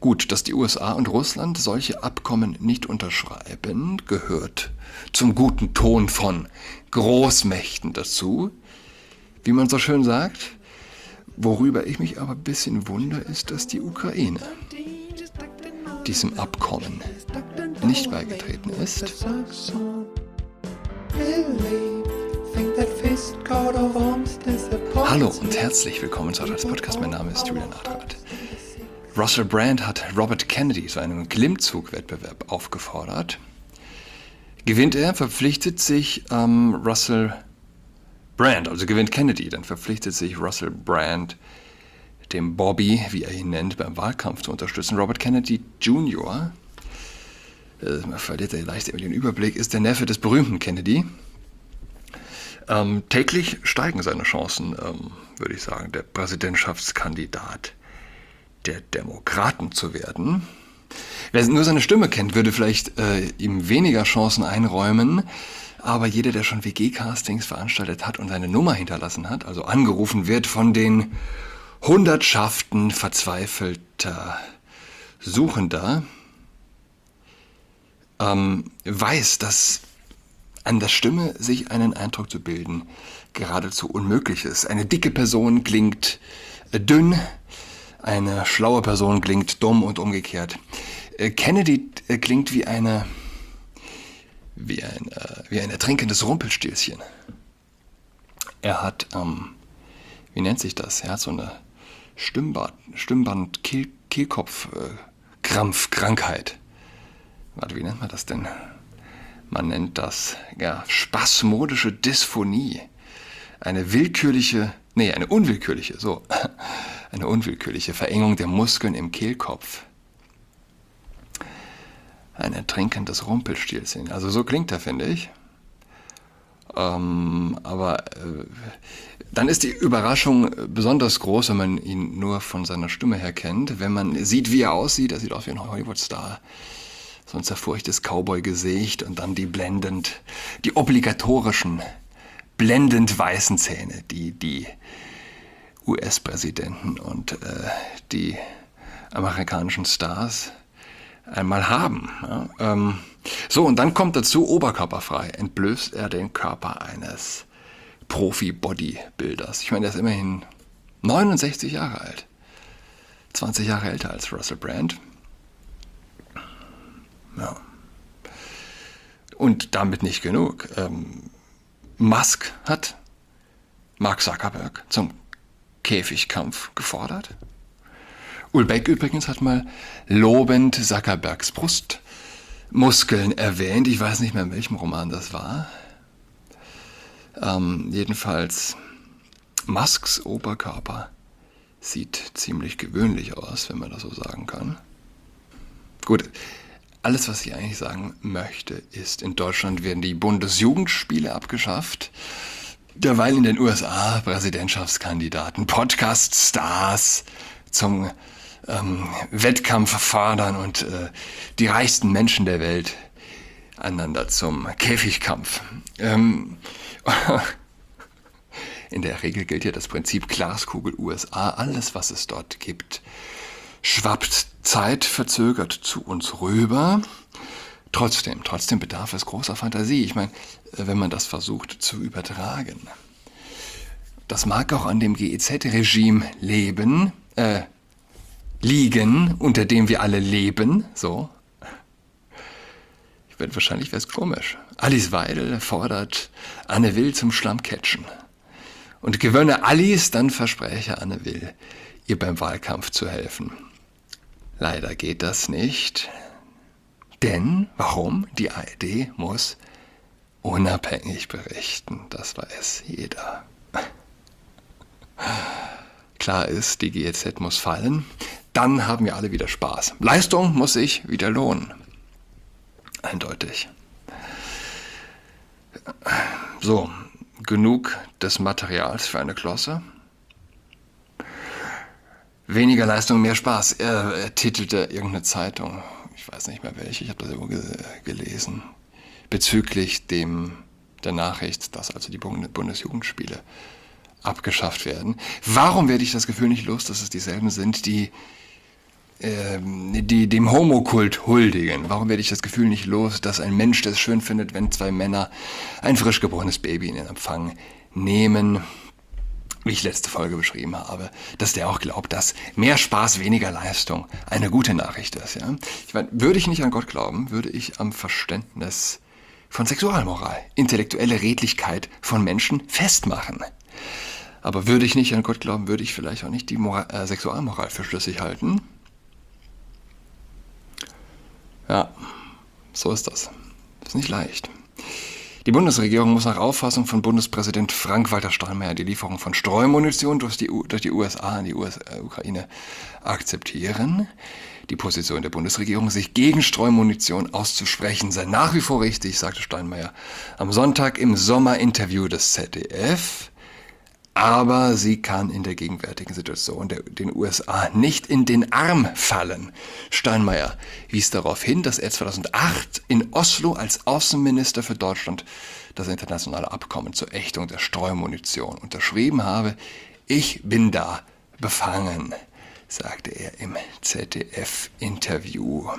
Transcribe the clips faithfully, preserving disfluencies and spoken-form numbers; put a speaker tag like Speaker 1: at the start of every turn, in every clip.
Speaker 1: Gut, dass die U S A und Russland solche Abkommen nicht unterschreiben, gehört zum guten Ton von Großmächten dazu, wie man so schön sagt. Worüber ich mich aber ein bisschen wundere, ist, dass die Ukraine diesem Abkommen nicht beigetreten ist. Hallo und herzlich willkommen zu Adrats Podcast. Mein Name ist Julian Adrat. Russell Brand hat Robert Kennedy zu einem Klimmzugwettbewerb aufgefordert. Gewinnt er, verpflichtet sich ähm, Russell Brand, also gewinnt Kennedy, dann verpflichtet sich Russell Brand, dem Bobby, wie er ihn nennt, beim Wahlkampf zu unterstützen. Robert Kennedy Junior, äh, man verliert er leicht über den Überblick, ist der Neffe des berühmten Kennedy. Ähm, täglich steigen seine Chancen, ähm, würde ich sagen, der Präsidentschaftskandidat der Demokraten zu werden. Wer nur seine Stimme kennt, würde vielleicht äh, ihm weniger Chancen einräumen, aber jeder, der schon W G-Castings veranstaltet hat und seine Nummer hinterlassen hat, also angerufen wird von den Hundertschaften verzweifelter Suchender, ähm, weiß, dass an der Stimme sich einen Eindruck zu bilden geradezu unmöglich ist. Eine dicke Person klingt äh, dünn, eine schlaue Person klingt dumm und umgekehrt. Äh, Kennedy äh, klingt wie eine wie ein, äh, wie ein ertrinkendes Rumpelstilzchen. Er hat, ähm, wie nennt sich das? Er hat so eine Stimmband, Stimmband Kehl, Kehlkopf-Krampfkrankheit. Äh, Warte, wie nennt man das denn? Man nennt das ja, spasmodische Dysphonie. Eine willkürliche, nee, eine unwillkürliche, so, eine unwillkürliche Verengung der Muskeln im Kehlkopf. Ein ertrinkendes Rumpelstilzchen. Also so klingt er, finde ich. Ähm, aber äh, dann ist die Überraschung besonders groß, wenn man ihn nur von seiner Stimme her kennt. Wenn man sieht, wie er aussieht, er sieht aus wie ein Hollywood-Star. So ein zerfurchtes Cowboy-Gesicht und dann die blendend, die obligatorischen, blendend weißen Zähne, die die U S-Präsidenten und äh, die amerikanischen Stars einmal haben. Ja, ähm, so, und dann kommt dazu, oberkörperfrei entblößt er den Körper eines Profi-Bodybuilders. Ich meine, der ist immerhin neunundsechzig Jahre alt. zwanzig Jahre älter als Russell Brand. Ja. Und damit nicht genug. Ähm, Musk hat Mark Zuckerberg zum Käfigkampf gefordert. Ulbeck übrigens hat mal lobend Zuckerbergs Brustmuskeln erwähnt. Ich weiß nicht mehr, in welchem Roman das war. Ähm, jedenfalls, Musks Oberkörper sieht ziemlich gewöhnlich aus, wenn man das so sagen kann. Gut, alles, was ich eigentlich sagen möchte, ist, in Deutschland werden die Bundesjugendspiele abgeschafft. Derweil in den U S A Präsidentschaftskandidaten, Podcast-Stars zum ähm, Wettkampf fordern und äh, die reichsten Menschen der Welt einander zum Käfigkampf. Ähm, in der Regel gilt ja das Prinzip Glaskugel U S A. Alles, was es dort gibt, schwappt zeitverzögert zu uns rüber. Trotzdem, trotzdem bedarf es großer Fantasie. Ich meine, wenn man das versucht zu übertragen. Das mag auch an dem G E Z-Regime leben, äh, liegen, unter dem wir alle leben, so. Ich werde wahrscheinlich wäre es komisch. Alice Weidel fordert Anne Will zum Schlammcatchen. Und gewönne Alice, dann verspreche Anne Will, ihr beim Wahlkampf zu helfen. Leider geht das nicht. Denn, warum? Die A R D muss unabhängig berichten. Das weiß jeder. Klar ist, die G E Z muss fallen. Dann haben wir alle wieder Spaß. Leistung muss sich wieder lohnen. Eindeutig. So, genug des Materials für eine Glosse. Weniger Leistung, mehr Spaß. Er, er titelte irgendeine Zeitung, ich weiß nicht mehr welche, ich habe das irgendwo ge- gelesen, bezüglich dem, der Nachricht, dass also die Bundesjugendspiele abgeschafft werden. Warum werde ich das Gefühl nicht los, dass es dieselben sind, die äh, die, dem Homokult huldigen? Warum werde ich das Gefühl nicht los, dass ein Mensch das schön findet, wenn zwei Männer ein frisch geborenes Baby in den Empfang nehmen? Wie ich letzte Folge beschrieben habe, dass der auch glaubt, dass mehr Spaß, weniger Leistung eine gute Nachricht ist. Ja? Ich meine, würde ich nicht an Gott glauben, würde ich am Verständnis von Sexualmoral, intellektuelle Redlichkeit von Menschen festmachen. Aber würde ich nicht an Gott glauben, würde ich vielleicht auch nicht die Moral, äh, Sexualmoral für schlüssig halten. Ja, so ist das. Das ist nicht leicht. Die Bundesregierung muss nach Auffassung von Bundespräsident Frank-Walter Steinmeier die Lieferung von Streumunition durch die, U- durch die U S A an die U S- äh, Ukraine akzeptieren. Die Position der Bundesregierung, sich gegen Streumunition auszusprechen, sei nach wie vor richtig, sagte Steinmeier am Sonntag im Sommerinterview des Z D F. Aber sie kann in der gegenwärtigen Situation der, den U S A nicht in den Arm fallen. Steinmeier wies darauf hin, dass er zweitausendacht in Oslo als Außenminister für Deutschland das internationale Abkommen zur Ächtung der Streumunition unterschrieben habe. Ich bin da befangen, sagte er im Z D F-Interview.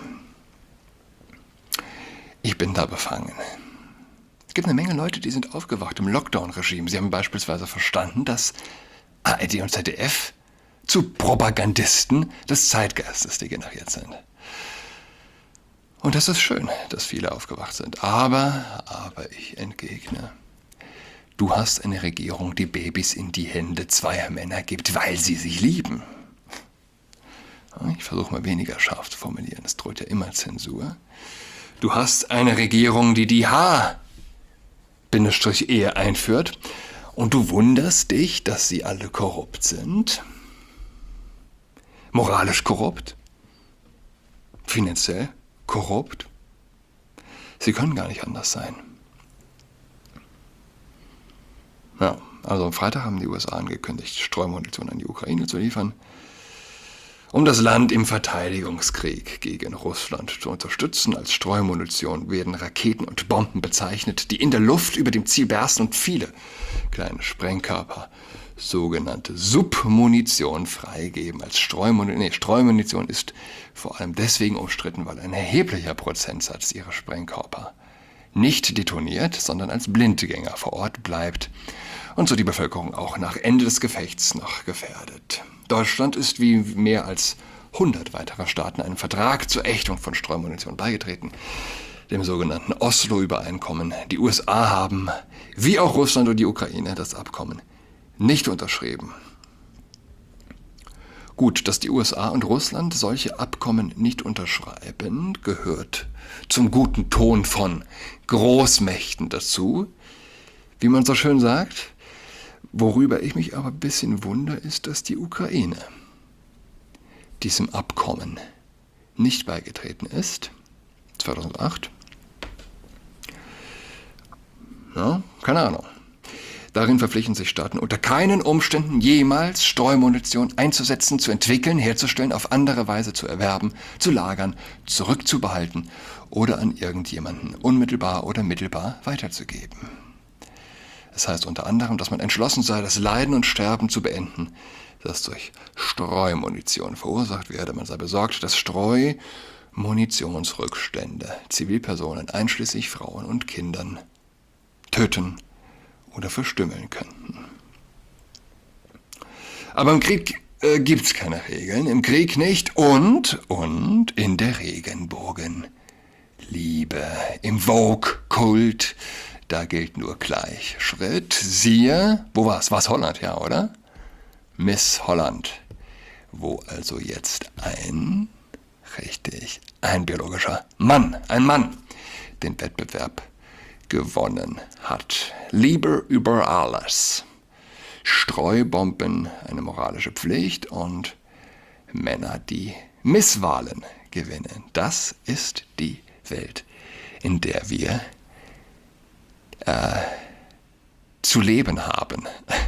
Speaker 1: Ich bin da befangen. Es gibt eine Menge Leute, die sind aufgewacht im Lockdown-Regime. Sie haben beispielsweise verstanden, dass A R D und Z D F zu Propagandisten des Zeitgeistes degeneriert sind. Und das ist schön, dass viele aufgewacht sind. Aber, aber ich entgegne, du hast eine Regierung, die Babys in die Hände zweier Männer gibt, weil sie sich lieben. Ich versuche mal weniger scharf zu formulieren, es droht ja immer Zensur. Du hast eine Regierung, die die H- Bindestrich Ehe einführt und du wunderst dich, dass sie alle korrupt sind, moralisch korrupt, finanziell korrupt. Sie können gar nicht anders sein. Ja, also am Freitag haben die U S A angekündigt, Streumunition an die Ukraine zu liefern, um das Land im Verteidigungskrieg gegen Russland zu unterstützen. Als Streumunition werden Raketen und Bomben bezeichnet, die in der Luft über dem Ziel bersten und viele kleine Sprengkörper, sogenannte Submunition, freigeben. Als Streumunition, nee, Streumunition ist vor allem deswegen umstritten, weil ein erheblicher Prozentsatz ihrer Sprengkörper nicht detoniert, sondern als Blindgänger vor Ort bleibt und so die Bevölkerung auch nach Ende des Gefechts noch gefährdet. Deutschland ist wie mehr als hundert weiterer Staaten einem Vertrag zur Ächtung von Streumunition beigetreten, dem sogenannten Oslo-Übereinkommen. Die U S A haben, wie auch Russland und die Ukraine, das Abkommen nicht unterschrieben. Gut, dass die U S A und Russland solche Abkommen nicht unterschreiben, gehört zum guten Ton von Großmächten dazu, wie man so schön sagt. Worüber ich mich aber ein bisschen wundere, ist, dass die Ukraine diesem Abkommen nicht beigetreten ist, zweitausendacht. Ja, keine Ahnung. Darin verpflichten sich Staaten unter keinen Umständen jemals Streumunition einzusetzen, zu entwickeln, herzustellen, auf andere Weise zu erwerben, zu lagern, zurückzubehalten oder an irgendjemanden unmittelbar oder mittelbar weiterzugeben. Das heißt unter anderem, dass man entschlossen sei, das Leiden und Sterben zu beenden, das durch Streumunition verursacht werde. Man sei besorgt, dass Streumunitionsrückstände Zivilpersonen, einschließlich Frauen und Kindern, töten oder verstümmeln könnten. Aber im Krieg äh, gibt es keine Regeln, im Krieg nicht und, und in der Regenbogenliebe, im Vogue-Kult, da gilt nur Gleichschritt. Siehe, wo war's? War's Holland, ja, oder? Miss Holland, wo also jetzt ein, richtig, ein biologischer Mann, ein Mann, den Wettbewerb gewonnen hat. Liebe über alles. Streubomben, eine moralische Pflicht und Männer, die Misswahlen gewinnen. Das ist die Welt, in der wir äh, zu leben haben.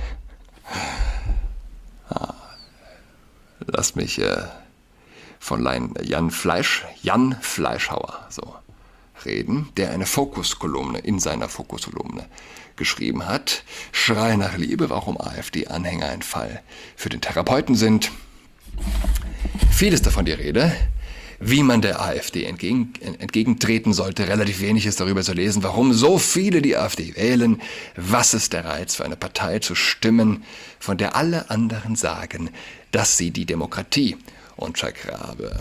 Speaker 1: Lass mich äh, von Jan Fleisch, Jan Fleischhauer so reden, der eine Fokuskolumne in seiner Fokuskolumne geschrieben hat. Schrei nach Liebe, warum AfD-Anhänger ein Fall für den Therapeuten sind. Vieles davon die Rede, wie man der AfD entgegen, entgegentreten sollte. Relativ wenig ist darüber zu lesen, warum so viele die AfD wählen. Was ist der Reiz für eine Partei zu stimmen, von der alle anderen sagen, dass sie die Demokratie untergrabe?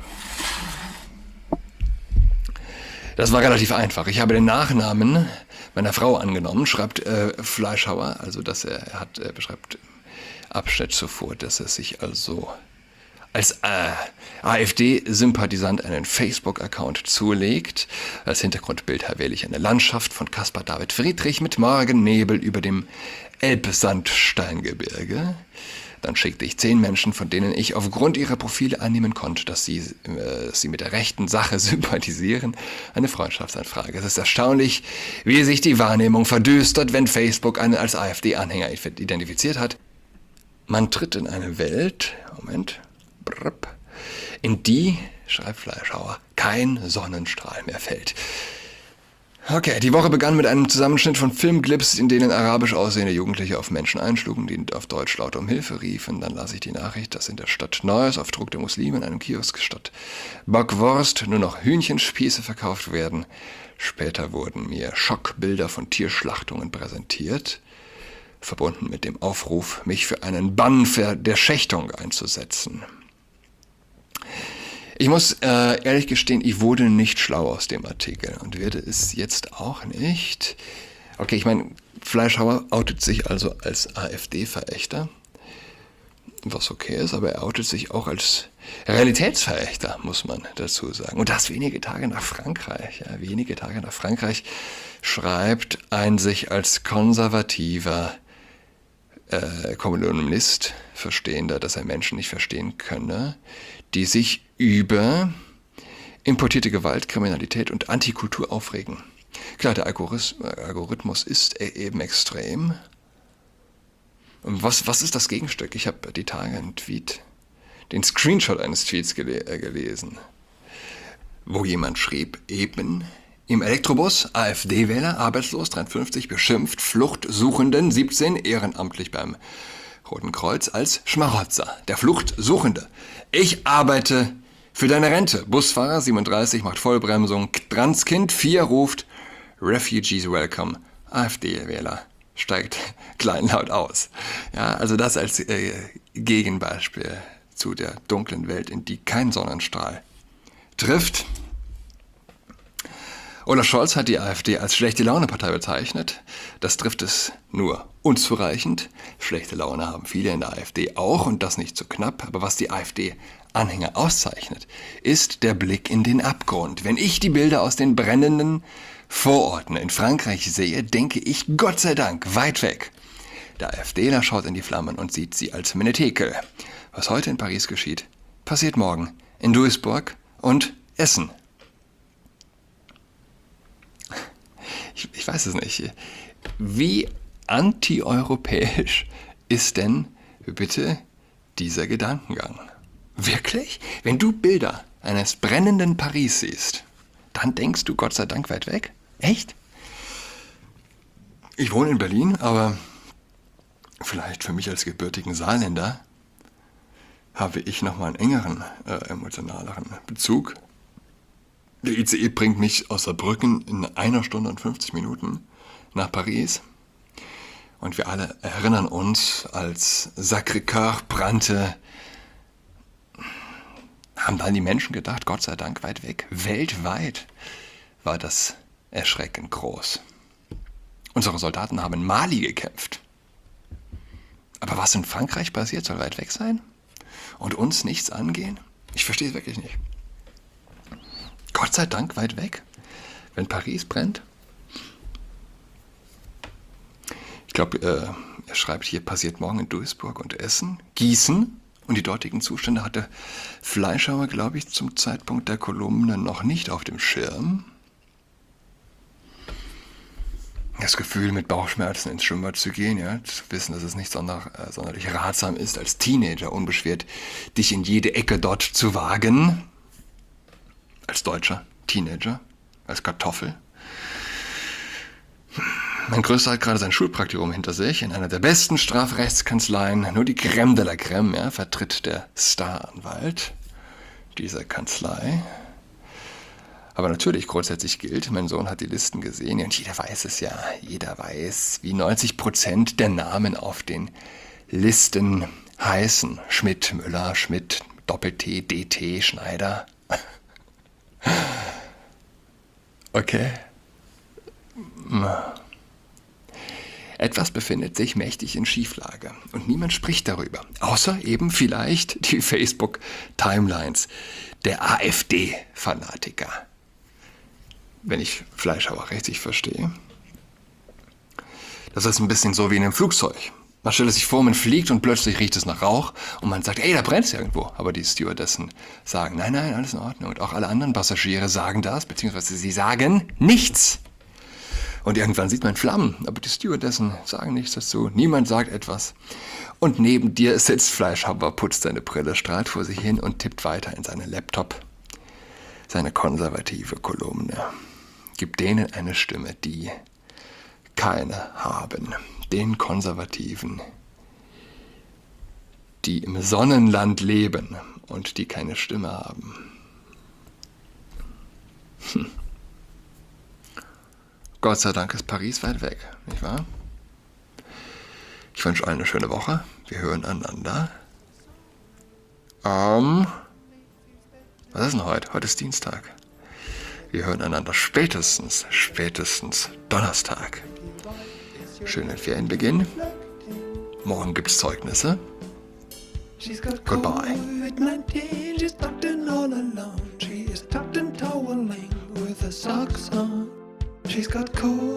Speaker 1: Das war relativ einfach. Ich habe den Nachnamen meiner Frau angenommen, schreibt äh, Fleischhauer, also dass er, er hat, er beschreibt Abschnitt zuvor, dass er sich also als äh, AfD-Sympathisant einen Facebook-Account zulegt. Als Hintergrundbild wähle ich eine Landschaft von Caspar David Friedrich mit Morgennebel über dem Elbsandsteingebirge. Dann schickte ich zehn Menschen, von denen ich aufgrund ihrer Profile annehmen konnte, dass sie, äh, sie mit der rechten Sache sympathisieren, eine Freundschaftsanfrage. Es ist erstaunlich, wie sich die Wahrnehmung verdüstert, wenn Facebook einen als AfD-Anhänger identifiziert hat. Man tritt in eine Welt, Moment, brrp, in die, schreibt Fleischhauer, kein Sonnenstrahl mehr fällt. Okay, die Woche begann mit einem Zusammenschnitt von Filmclips, in denen arabisch aussehende Jugendliche auf Menschen einschlugen, die auf Deutsch laut um Hilfe riefen. Dann las ich die Nachricht, dass in der Stadt Neuss auf Druck der Muslime in einem Kiosk statt Bockwurst nur noch Hühnchenspieße verkauft werden. Später wurden mir Schockbilder von Tierschlachtungen präsentiert, verbunden mit dem Aufruf, mich für einen Bann der Schächtung einzusetzen. Ich muss äh, ehrlich gestehen, ich wurde nicht schlau aus dem Artikel und werde es jetzt auch nicht. Okay, ich meine, Fleischhauer outet sich also als AfD-Verächter, was okay ist, aber er outet sich auch als Realitätsverächter, muss man dazu sagen. Und das wenige Tage nach Frankreich. Ja, wenige Tage nach Frankreich schreibt ein sich als konservativer äh, Kommunist Verstehender, dass er Menschen nicht verstehen könne, die sich über importierte Gewalt, Kriminalität und Antikultur aufregen. Klar, der Algorithmus ist eben extrem. Und was, was ist das Gegenstück? Ich habe die Tage einen Tweet, den Screenshot eines Tweets gele- äh, gelesen, wo jemand schrieb, eben im Elektrobus, AfD-Wähler, arbeitslos, dreiundfünfzig, beschimpft, Fluchtsuchenden, siebzehn, ehrenamtlich beim Roten Kreuz als Schmarotzer, der Fluchtsuchende. Ich arbeite für deine Rente. Busfahrer siebenunddreißig macht Vollbremsung. Transkind vier ruft Refugees welcome. AfD-Wähler steigt kleinlaut aus. Ja, also das als äh, Gegenbeispiel zu der dunklen Welt, in die kein Sonnenstrahl trifft. Olaf Scholz hat die AfD als Schlechte-Laune-Partei bezeichnet. Das trifft es nur unzureichend. Schlechte Laune haben viele in der AfD auch und das nicht zu knapp. Aber was die AfD-Anhänger auszeichnet, ist der Blick in den Abgrund. Wenn ich die Bilder aus den brennenden Vororten in Frankreich sehe, denke ich, Gott sei Dank, weit weg. Der AfDler schaut in die Flammen und sieht sie als Menetekel. Was heute in Paris geschieht, passiert morgen in Duisburg und Essen. Ich, ich weiß es nicht. Wie antieuropäisch ist denn bitte dieser Gedankengang? Wirklich? Wenn du Bilder eines brennenden Paris siehst, dann denkst du Gott sei Dank weit weg? Echt? Ich wohne in Berlin, aber vielleicht für mich als gebürtigen Saarländer habe ich nochmal einen engeren, äh, emotionaleren Bezug. Der I C E bringt mich aus Saarbrücken in einer Stunde und fünfzig Minuten nach Paris. Und wir alle erinnern uns, als Sacré-Cœur brannte, haben dann die Menschen gedacht, Gott sei Dank weit weg. Weltweit war das erschreckend groß. Unsere Soldaten haben in Mali gekämpft. Aber was in Frankreich passiert, soll weit weg sein? Und uns nichts angehen? Ich verstehe es wirklich nicht. Gott sei Dank weit weg, wenn Paris brennt. Ich glaube, äh, er schreibt hier, passiert morgen in Duisburg und Essen, Gießen. Und die dortigen Zustände hatte Fleischhauer, glaube ich, zum Zeitpunkt der Kolumne noch nicht auf dem Schirm. Das Gefühl, mit Bauchschmerzen ins Schwimmbad zu gehen, ja, zu wissen, dass es nicht sonder, äh, sonderlich ratsam ist, als Teenager unbeschwert dich in jede Ecke dort zu wagen. Als deutscher Teenager, als Kartoffel. Mein Größter hat gerade sein Schulpraktikum hinter sich, in einer der besten Strafrechtskanzleien, nur die Crème de la Crème, ja, vertritt der Staranwalt. dieser Kanzlei. Aber natürlich grundsätzlich gilt, mein Sohn hat die Listen gesehen und jeder weiß es ja. Jeder weiß, wie neunzig Prozent der Namen auf den Listen heißen. Schmidt, Müller, Schmidt, Doppel-T, D T, Schneider. Okay. Etwas befindet sich mächtig in Schieflage und niemand spricht darüber, außer eben vielleicht die Facebook-Timelines der AfD-Fanatiker. Wenn ich Fleischhauer richtig verstehe. Das ist ein bisschen so wie in einem Flugzeug. Man stellt sich vor, man fliegt und plötzlich riecht es nach Rauch und man sagt, ey, da brennt es irgendwo. Aber die Stewardessen sagen, nein, nein, alles in Ordnung. Und auch alle anderen Passagiere sagen das, beziehungsweise sie sagen nichts. Und irgendwann sieht man Flammen, aber die Stewardessen sagen nichts dazu. Niemand sagt etwas. Und neben dir sitzt Fleischhauer, putzt seine Brille, strahlt vor sich hin und tippt weiter in seinen Laptop. Seine konservative Kolumne. Gibt denen eine Stimme, die keine haben. Den Konservativen, die im Sonnenland leben und die keine Stimme haben. Hm. Gott sei Dank ist Paris weit weg, nicht wahr? Ich wünsche allen eine schöne Woche. Wir hören einander. Ähm, was ist denn heute? Heute ist Dienstag. Wir hören einander spätestens, spätestens Donnerstag. Schönen Ferienbeginn. Morgen gibt's Zeugnisse. Goodbye. She's tucked in all alone. She is tucked in toweling with her socks on. She's got cold.